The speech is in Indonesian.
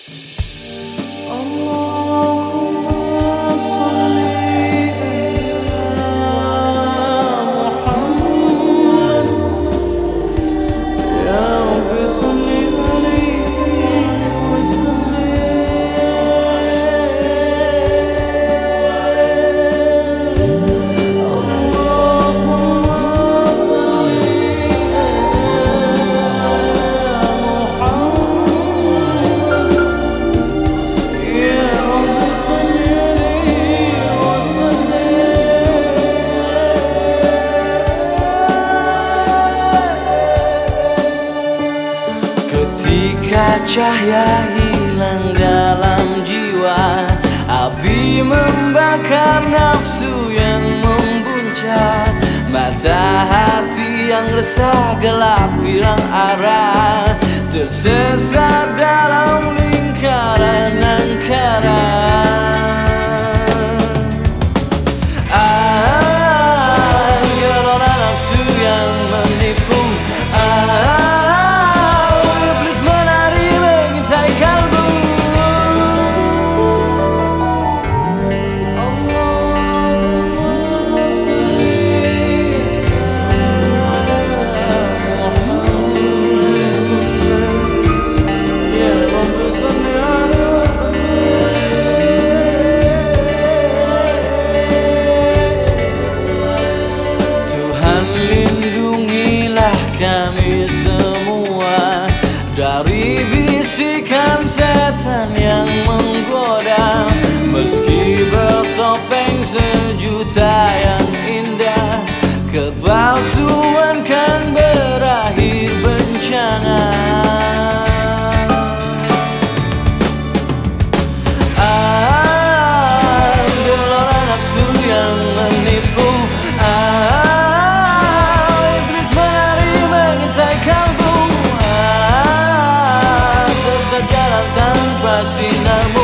Allahumma sholli ala Muhammad, ya Rabbi sholli alaihi wa ketika cahaya hilang dalam jiwa, api membakar nafsu yang membuncah, mata hati yang resah gelap hilang arah, tersesat dalam lingkaran angkara. Gelora nafsu yang menipu, iblis menari mengintai kalbu. Allahumma sholli ala Muhammad, ya Rabbi sholli ala Tuhan, lindungilah kami semua dari bisikan setan yang menggoda. Meski bertopeng sejuta yang indah, kepalsuan kan berakhir bencana. Gelora nafsu yang menipu, iblis menari mengintai kalbu. Sesat jalan tanpa sinar